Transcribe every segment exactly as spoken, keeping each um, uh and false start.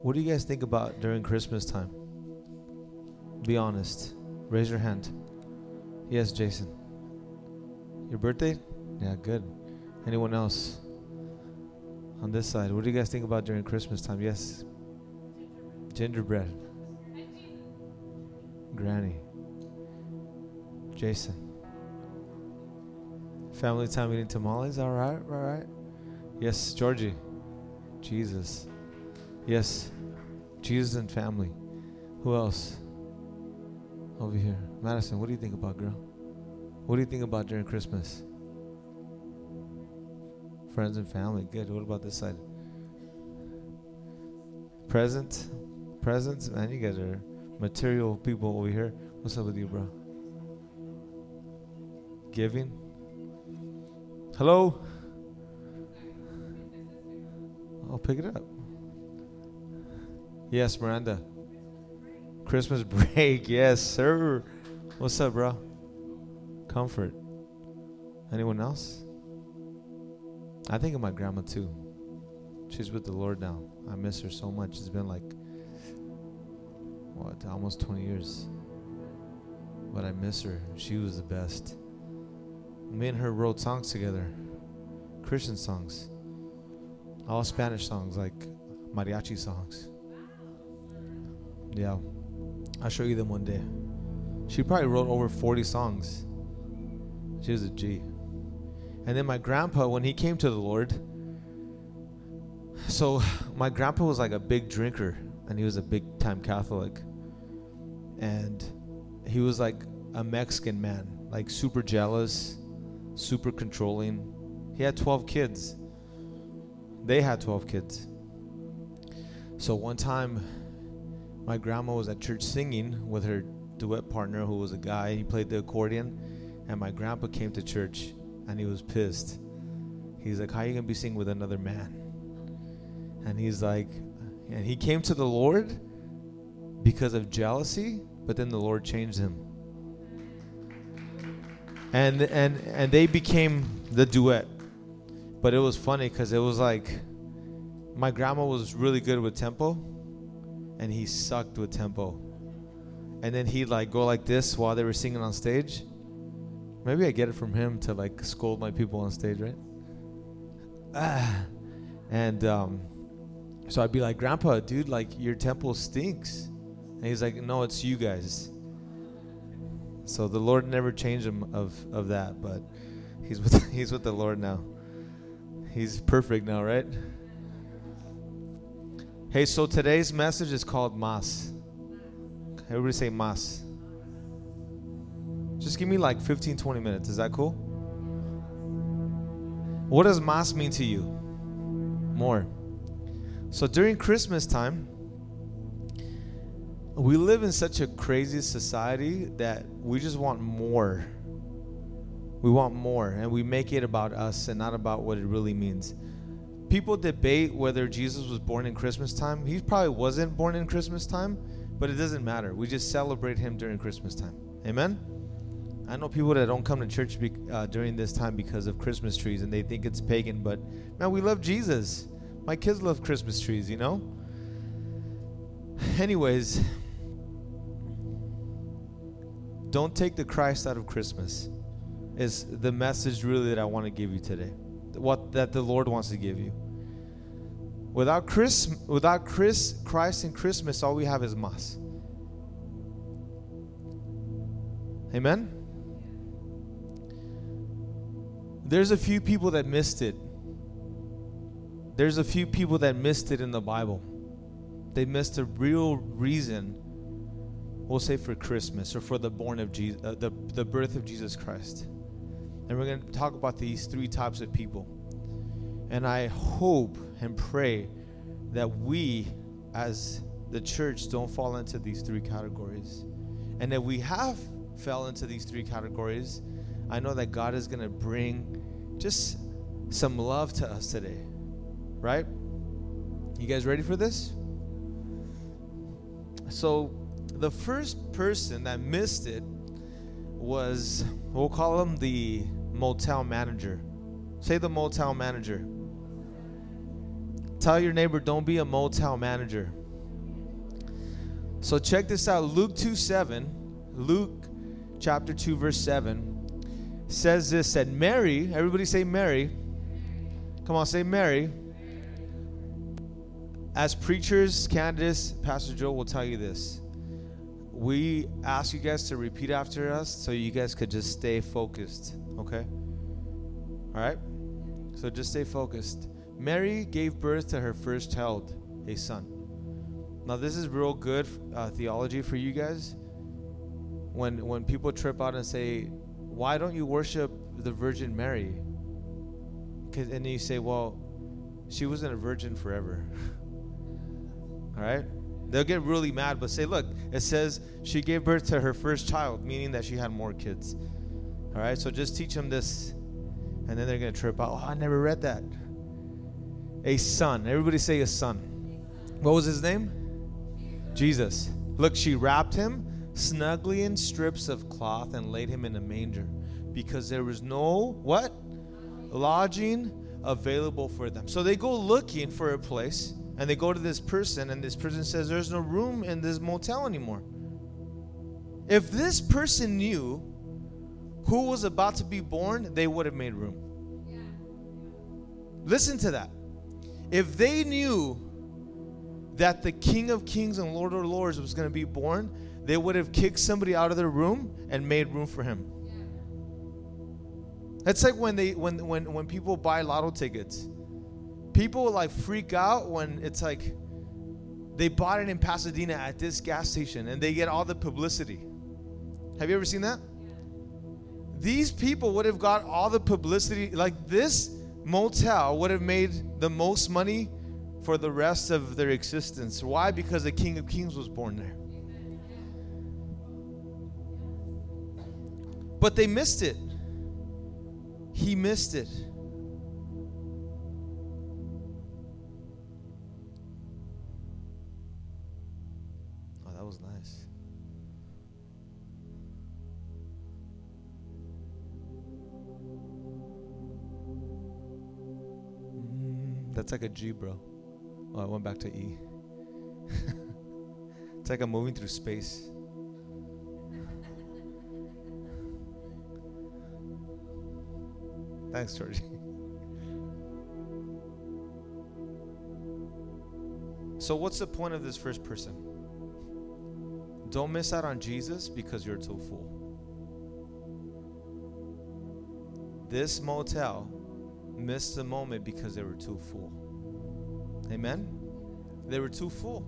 What do you guys think about during Christmas time? Be honest. Raise your hand. Yes, Jason. Your birthday? Yeah, good. Anyone else? On this side, what do you guys think about during Christmas time? Yes. Gingerbread. Granny. Jason. Family time eating tamales? All right, all right. Yes, Georgie. Jesus. Yes, Jesus and family. Who else? Over here. Madison, what do you think about, girl? What do you think about during Christmas? Friends and family. Good. What about this side? Present. Presents. Man, you guys are material people over here. What's up with you, bro? Giving. Hello? I'll pick it up. Yes, Miranda. Christmas break. Yes, sir. What's up, bro? Comfort. Anyone else? I think of my grandma too. She's with the Lord now. I miss her so much. It's been like, what, almost twenty years. But I miss her. She was the best. Me and her wrote songs together. Christian songs. All Spanish songs, like mariachi songs. Yeah. I'll show you them one day. She probably wrote over forty songs. She was a G. And then my grandpa, when he came to the Lord, so my grandpa was like a big drinker, and he was a big time Catholic. And he was like a Mexican man, like super jealous, super controlling. He had twelve kids. They had twelve kids. So one time, my grandma was at church singing with her duet partner, who was a guy. He played the accordion, and my grandpa came to church, and he was pissed. He's like, how are you going to be singing with another man? And he's like, and he came to the Lord because of jealousy, but then the Lord changed him. And and and they became the duet. But it was funny because it was like, my grandma was really good with tempo, and he sucked with tempo. And then he'd like go like this while they were singing on stage. Maybe I get it from him to like scold my people on stage, right? Ah. And um, so I'd be like, Grandpa, dude, like your tempo stinks. And he's like, no, it's you guys. So the Lord never changed him of, of that, but he's with he's with the Lord now. He's perfect now, right? Hey, so today's message is called Mas. Everybody say Mas. Just give me like fifteen, twenty minutes. Is that cool? What does Mas mean to you? More. So during Christmas time, we live in such a crazy society that we just want more. We want more, and we make it about us and not about what it really means. People debate whether Jesus was born in Christmas time. He probably wasn't born in Christmas time, but it doesn't matter. We just celebrate him during Christmas time. Amen? I know people that don't come to church be, uh, during this time because of Christmas trees, and they think it's pagan, but man, we love Jesus. My kids love Christmas trees, you know? Anyways, don't take the Christ out of Christmas is the message really that I want to give you today. What that the Lord wants to give you. Without Chris, without Chris, Christ and Christmas, all we have is Mas. Amen? There's a few people that missed it. There's a few people that missed it in the Bible. They missed the real reason, we'll say, for Christmas or for the born of Jesus, uh, the, the birth of Jesus Christ. And we're going to talk about these three types of people. And I hope and pray that we, as the church, don't fall into these three categories. And if we have fell into these three categories, I know that God is going to bring just some love to us today. Right? You guys ready for this? So the first person that missed it was, we'll call him the motel manager. Say the motel manager. Tell your neighbor, don't be a motel manager. So check this out. Luke two seven, Luke chapter two verse seven says this, that Mary, everybody say Mary. Come on, say Mary. As preachers, Candace, Pastor Joe will tell you this. We ask you guys to repeat after us so you guys could just stay focused, okay? All right? So just stay focused. Mary gave birth to her first child, a son. Now this is real good uh, theology for you guys. When when people trip out and say, why don't you worship the Virgin Mary? Cause, and you say, well, she wasn't a virgin forever. All right? They'll get really mad, but say, look, it says she gave birth to her first child, meaning that she had more kids. All right? So just teach them this, and then they're going to trip out. Oh, I never read that. A son. Everybody say a son. What was his name? Jesus. Look, she wrapped him snugly in strips of cloth and laid him in a manger because there was no, what? Lodging available for them. So they go looking for a place, and they go to this person, and this person says, there's no room in this motel anymore. If this person knew who was about to be born, they would have made room. Yeah. Listen to that. If they knew that the King of Kings and Lord of Lords was going to be born, they would have kicked somebody out of their room and made room for him. Yeah. That's like when they when when when people buy lotto tickets. People like freak out when it's like they bought it in Pasadena at this gas station and they get all the publicity. Have you ever seen that? Yeah. These people would have got all the publicity. Like this motel would have made the most money for the rest of their existence. Why? Because the King of Kings was born there. But they missed it. He missed it. Oh, that was nice. Mm, that's like a G, bro. Oh, I went back to E. It's like I'm moving through space. Thanks, Georgie. So what's the point of this first person? Don't miss out on Jesus because you're too full. This motel missed the moment because they were too full. Amen? They were too full.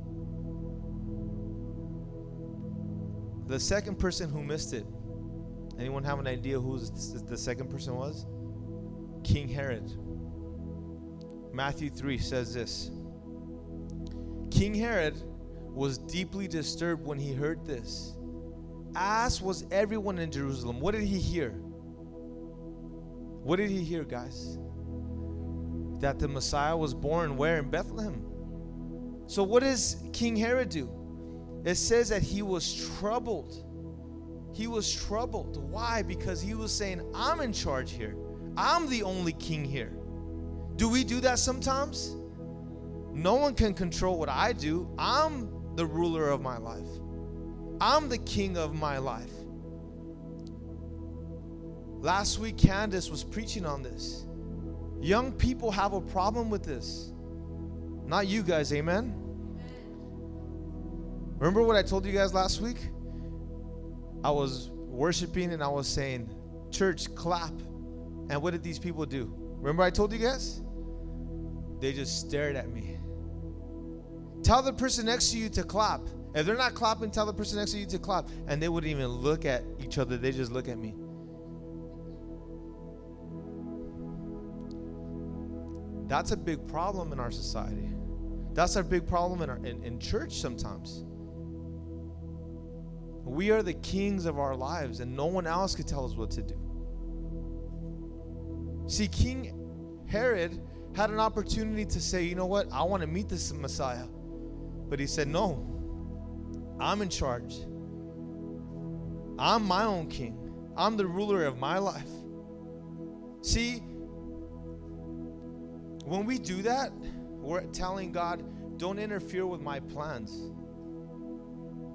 The second person who missed it, anyone have an idea who the second person was? King Herod. Matthew three says this. King Herod was deeply disturbed when he heard this, as was everyone in Jerusalem. What did he hear? What did he hear, guys? That the Messiah was born where? In Bethlehem. So what does King Herod do? It says that he was troubled. He was troubled. Why? Because he was saying, I'm in charge here. I'm the only king here. Do we do that sometimes? No one can control what I do. I'm the ruler of my life. I'm the king of my life. Last week, Candace was preaching on this. Young people have a problem with this. Not you guys, amen? Remember what I told you guys last week? I was worshiping and I was saying, church, clap. And what did these people do? Remember I told you guys? They just stared at me. Tell the person next to you to clap. If they're not clapping, tell the person next to you to clap. And they wouldn't even look at each other. They just look at me. That's a big problem in our society. That's a big problem in, our, in, in church sometimes. We are the kings of our lives, and no one else could tell us what to do. See, King Herod had an opportunity to say, you know what, I want to meet this Messiah. But he said, no, I'm in charge. I'm my own king. I'm the ruler of my life. See, when we do that, we're telling God, don't interfere with my plans.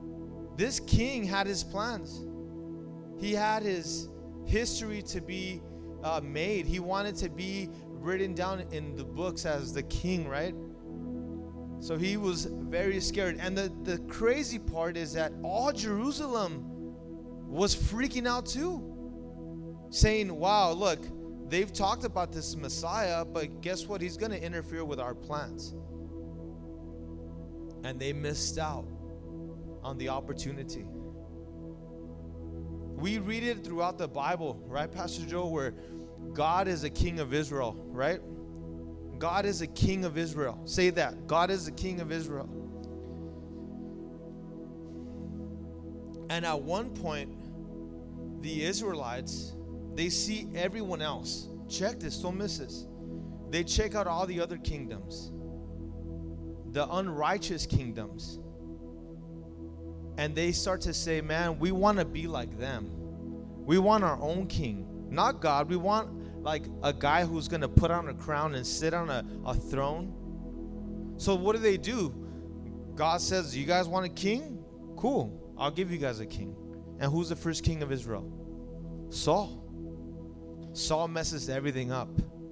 This king had his plans. He had his history to be uh, made. He wanted to be written down in the books as the king, right? So he was very scared. And the, the crazy part is that all Jerusalem was freaking out too, saying, wow, look, they've talked about this Messiah, but guess what? He's going to interfere with our plans. And they missed out on the opportunity. We read it throughout the Bible, right, Pastor Joe, where God is a king of Israel, right? God is a king of Israel. Say that. God is the king of Israel. And at one point, the Israelites, they see everyone else. Check this, don't miss this. They check out all the other kingdoms, the unrighteous kingdoms. And they start to say, man, we want to be like them. We want our own king. Not God. We want like a guy who's going to put on a crown and sit on a, a throne. So what do they do? God says, you guys want a king? Cool. I'll give you guys a king. And who's the first king of Israel? Saul. Saul messes everything up.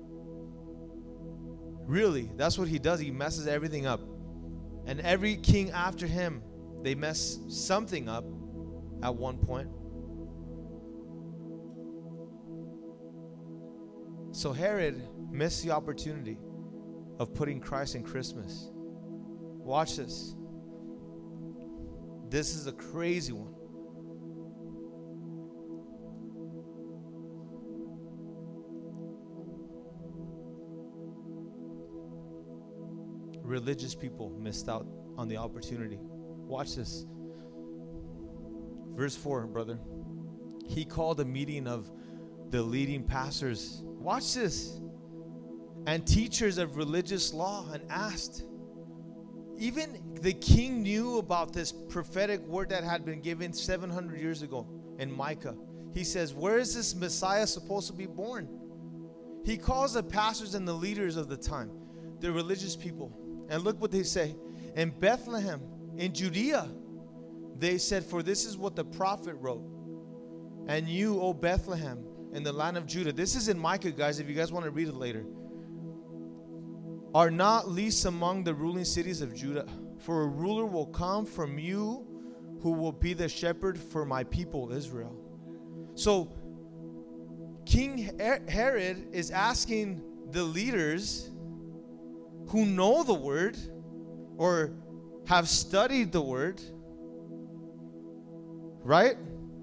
Really, that's what he does. He messes everything up. And every king after him, they mess something up at one point. So Herod missed the opportunity of putting Christ in Christmas. Watch this. This is a crazy one. Religious people missed out on the opportunity. Watch this. Verse four, brother. He called a meeting of the leading pastors. Watch this. And teachers of religious law and asked. Even the king knew about this prophetic word that had been given seven hundred years ago in Micah. He says, where is this Messiah supposed to be born? He calls the pastors and the leaders of the time, the religious people. And look what they say. In Bethlehem, in Judea, they said, for this is what the prophet wrote. And you, O Bethlehem, in the land of Judah. This is in Micah, guys, if you guys want to read it later. Are not least among the ruling cities of Judah. For a ruler will come from you who will be the shepherd for my people Israel. So King Herod is asking the leaders who know the word or have studied the word, right?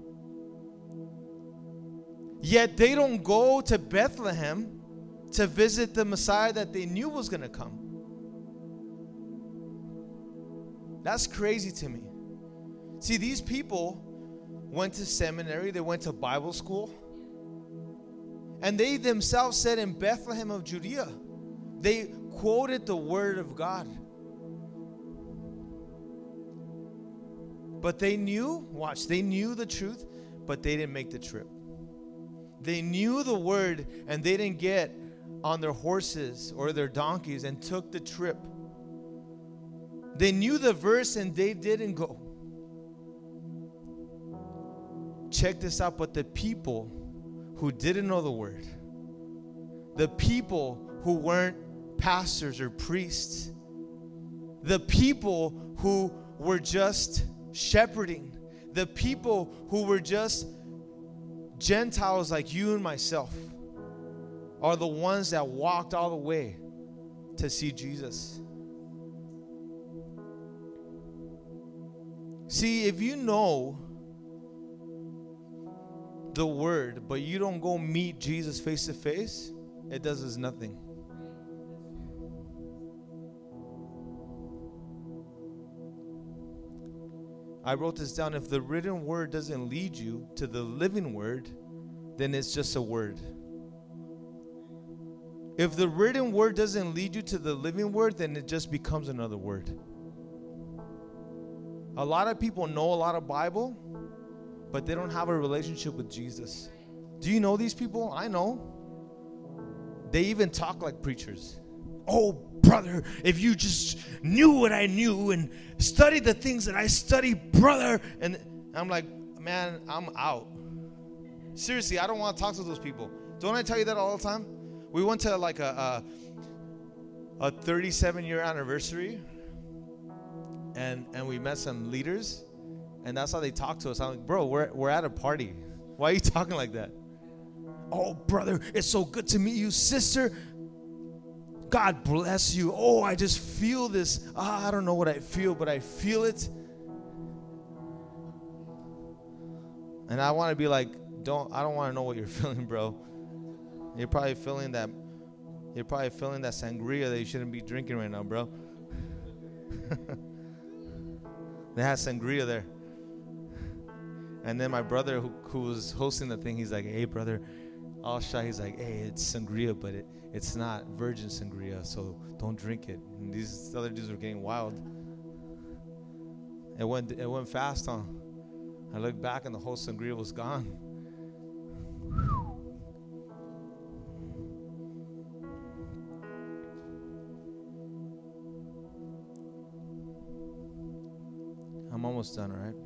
Yet they don't go to Bethlehem to visit the Messiah that they knew was going to come. That's crazy to me. See, these people went to seminary, they went to Bible school, and they themselves said in Bethlehem of Judea, they quoted the word of God. But they knew, watch, they knew the truth, but they didn't make the trip. They knew the word and they didn't get on their horses or their donkeys and took the trip. They knew the verse and they didn't go. Check this out, but the people who didn't know the word, the people who weren't pastors or priests, the people who were just shepherding, the people who were just Gentiles like you and myself, are the ones that walked all the way to see Jesus. See, if you know the word, but you don't go meet Jesus face to face, it does us nothing. I wrote this down. If the written word doesn't lead you to the living word, then it's just a word. If the written word doesn't lead you to the living word, then it just becomes another word. A lot of people know a lot of Bible, but they don't have a relationship with Jesus. Do you know these people? I know. They even talk like preachers. oh, brother, if you just knew what I knew and studied the things that I studied, brother. And I'm like, man, I'm out. Seriously, I don't want to talk to those people. Don't I tell you that all the time? We went to like a a, a thirty-seven year anniversary, and and we met some leaders, and that's how they talk to us. I'm like, bro, we're we're at a party. Why are you talking like that? Oh, brother, it's so good to meet you, sister. God bless you. Oh, I just feel this. Ah, I don't know what I feel, but I feel it. And I want to be like, don't. I don't want to know what you're feeling, bro. You're probably feeling that. You're probably feeling that sangria that you shouldn't be drinking right now, bro. They had sangria there. And then my brother, who, who was hosting the thing, he's like, hey, brother, all shy. He's like, hey, it's sangria, but it, it's not virgin sangria, so don't drink it. And these other dudes were getting wild. It went, it went fast, huh? I looked back and the whole sangria was gone. I'm almost done, all right?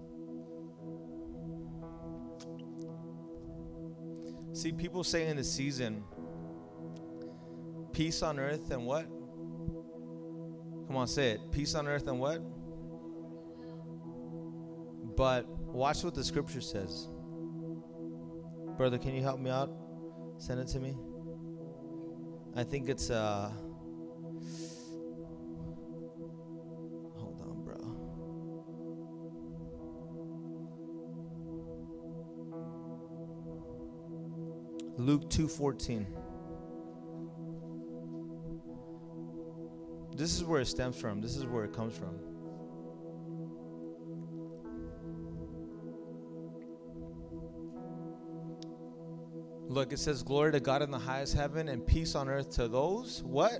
See, people say in the season, peace on earth and what? Come on, say it. Peace on earth and what? But watch what the scripture says. Brother, can you help me out? Send it to me. I think it's, uh, hold on, bro. Luke two fourteen. This is where it stems from. This is where it comes from. Look, it says, glory to God in the highest heaven and peace on earth to those, what?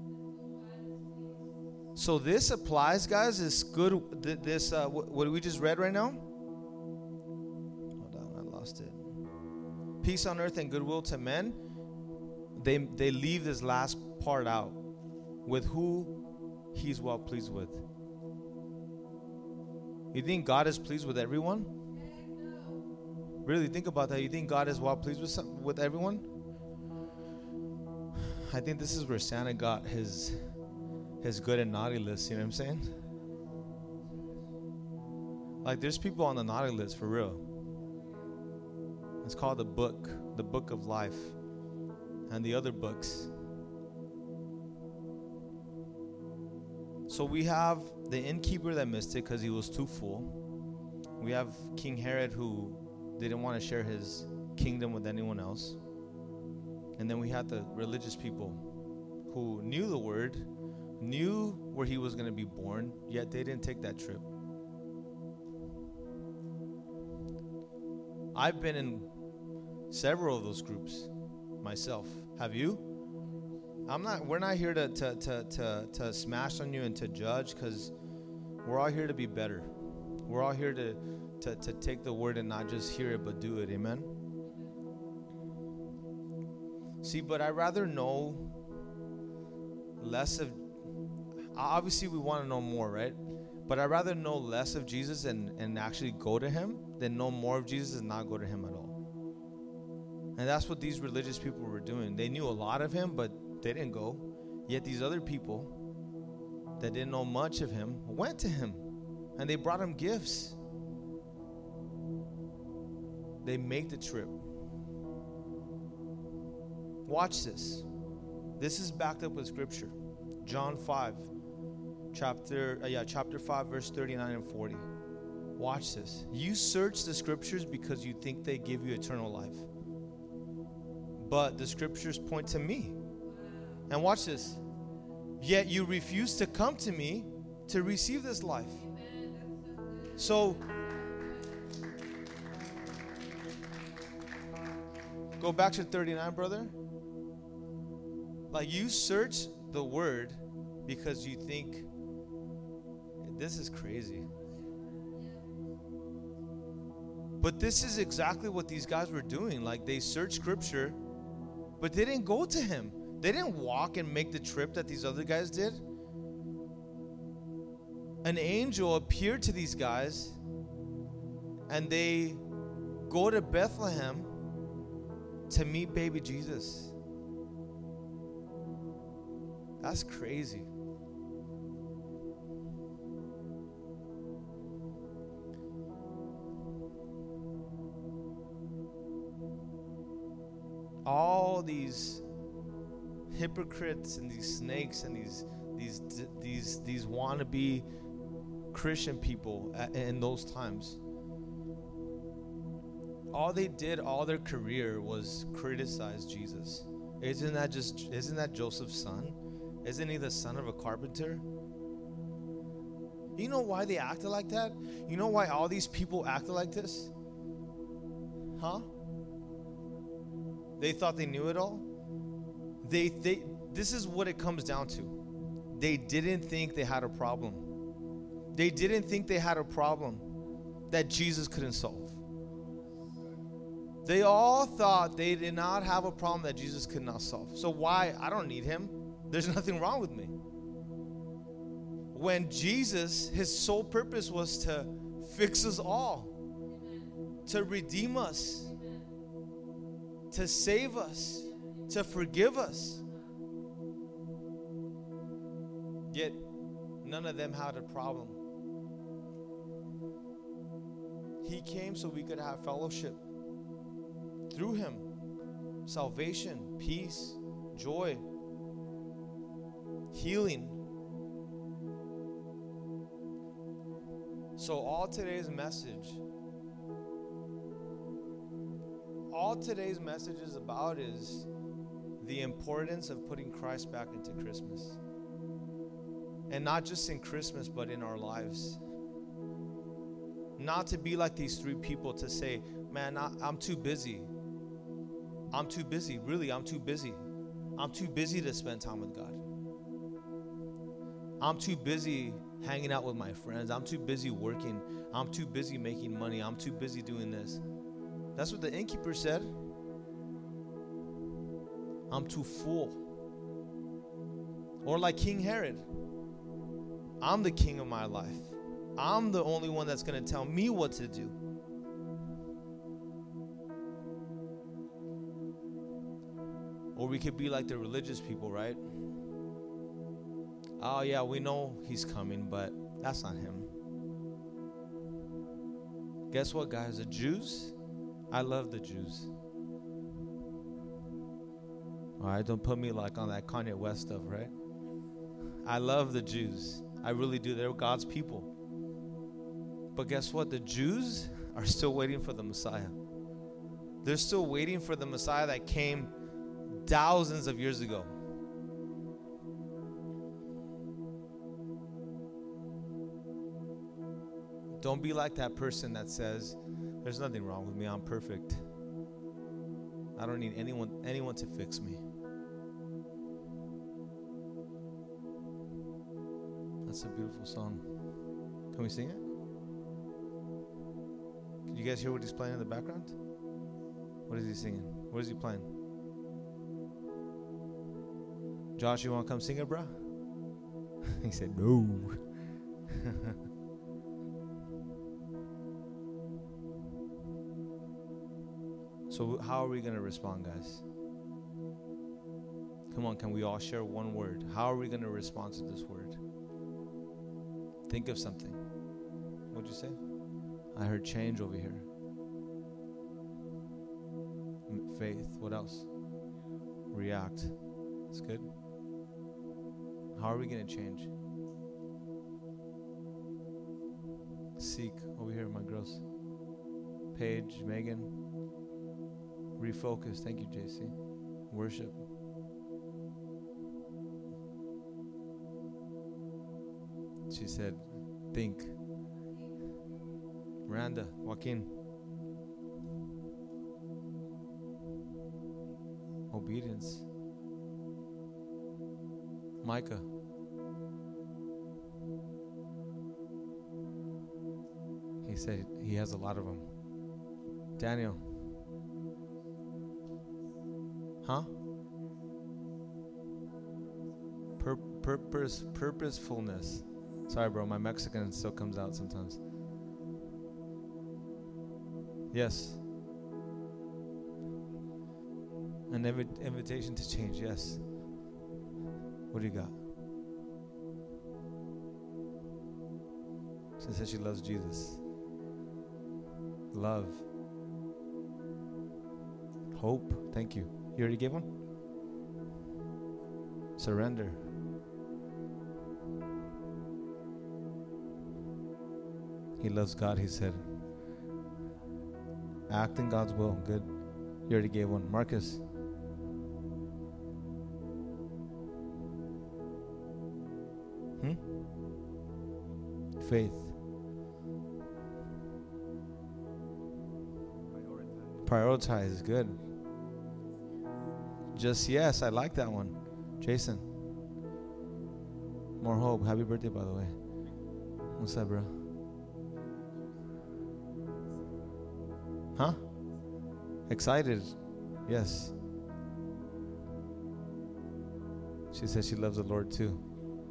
So this applies, guys, this good, this, uh, what we just read right now. Hold on, I lost it. Peace on earth and goodwill to men. They, they leave this last part out. With who he's well pleased with. You think God is pleased with everyone? Really think about that. You think God is well pleased with some, with everyone? I think this is where Santa got his his good and naughty list. You know what I'm saying? Like there's people on the naughty list for real. It's called the book, the book of life, and the other books. So we have the innkeeper that missed it because he was too full. We have King Herod who didn't want to share his kingdom with anyone else. And then we had the religious people who knew the word, knew where he was going to be born, yet they didn't take that trip. I've been in several of those groups myself. Have you? I'm not. We're not here to to to to, to smash on you and to judge, because we're all here to be better. We're all here to, to to take the word and not just hear it but do it. Amen. See, but I'd rather know less of. Obviously, we want to know more, right? But I'd rather know less of Jesus and and actually go to Him than know more of Jesus and not go to Him at all. And that's what these religious people were doing. They knew a lot of Him, but they didn't go. Yet these other people that didn't know much of Him went to Him, and they brought Him gifts. They make the trip. Watch this. This is backed up with scripture. John five, chapter uh, yeah, chapter five, verse thirty-nine and forty. Watch this. You search the scriptures because you think they give you eternal life, but the scriptures point to me. And watch this. Yet you refuse to come to me to receive this life. So, go back to thirty-nine, brother. Like, you search the word because you think, this is crazy. But this is exactly what these guys were doing. Like, they searched scripture, but they didn't go to Him. They didn't walk and make the trip that these other guys did. An angel appeared to these guys, and they go to Bethlehem to meet baby Jesus. That's crazy. All these hypocrites and these snakes and these these these these wannabe Christian people in those times, all they did all their career was criticize Jesus. Isn't that just isn't that Joseph's son? Isn't he the son of a carpenter? You know why they acted like that? You know why all these people acted like this? Huh? They thought they knew it all. They, they, this is what it comes down to. They didn't think they had a problem. They didn't think they had a problem that Jesus couldn't solve. They all thought they did not have a problem that Jesus could not solve. So why? I don't need him. There's nothing wrong with me. When Jesus, his sole purpose was to fix us all, to redeem us, to save us, to forgive us. Yet, none of them had a problem. He came so we could have fellowship. Through him, salvation, peace, joy, healing. So all today's message All today's message is about is the importance of putting Christ back into Christmas. And not just in Christmas, but in our lives. Not to be like these three people to say, man, I, I'm too busy. I'm too busy. Really, I'm too busy. I'm too busy to spend time with God. I'm too busy hanging out with my friends. I'm too busy working. I'm too busy making money. I'm too busy doing this. That's what the innkeeper said. I'm too full. Or like King Herod. I'm the king of my life. I'm the only one that's going to tell me what to do. Or we could be like the religious people, right? Oh yeah, we know he's coming, but that's not him. Guess what, guys? The Jews, I love the Jews. All right, don't put me like on that Kanye West stuff, right? I love the Jews. I really do. They're God's people. But guess what? The Jews are still waiting for the Messiah. They're still waiting for the Messiah that came thousands of years ago. Don't be like that person that says, there's nothing wrong with me, I'm perfect. I don't need anyone anyone to fix me. That's a beautiful song. Can we sing it? Can you guys hear what he's playing in the background? What is he singing? What is he playing? Josh, you want to come sing it, bro? He said, no. So how are we going to respond, guys? Come on, can we all share one word? How are we going to respond to this word? Think of something. What'd you say? I heard change over here. M- faith. What else? React. That's good. How are we going to change? Seek. Over here, my girls. Paige, Megan. Refocus. Thank you, J C. Worship. She said, think. Miranda, Joaquin. Obedience. Micah. He said he has a lot of them. Daniel. Huh? Purpose, purposefulness. Sorry, bro. My Mexican still comes out sometimes. Yes. An invi- invitation to change. Yes. What do you got? She said she loves Jesus. Love. Hope. Thank you. You already gave one? Surrender. He loves God, he said. Act in God's will. Good. You already gave one. Marcus. Hmm? Faith. Prioritize. Good. Just yes. I like that one. Jason. More hope. Happy birthday, by the way. What's up, bro? Huh? Excited. Yes. She said she loves the Lord too.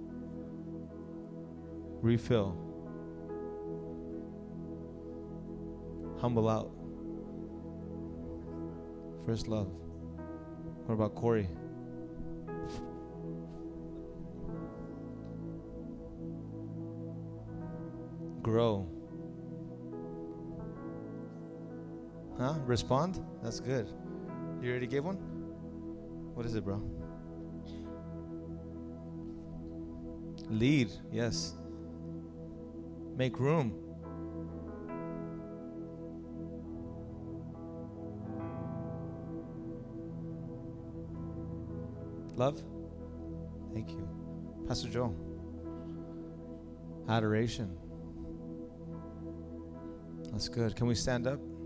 Refill. Humble out. First love. What about Corey? Grow. Huh? Respond? That's good. You already gave one? What is it, bro? Lead. Yes. Make room. Love? Thank you. Pastor Joe. Adoration. That's good. Can we stand up?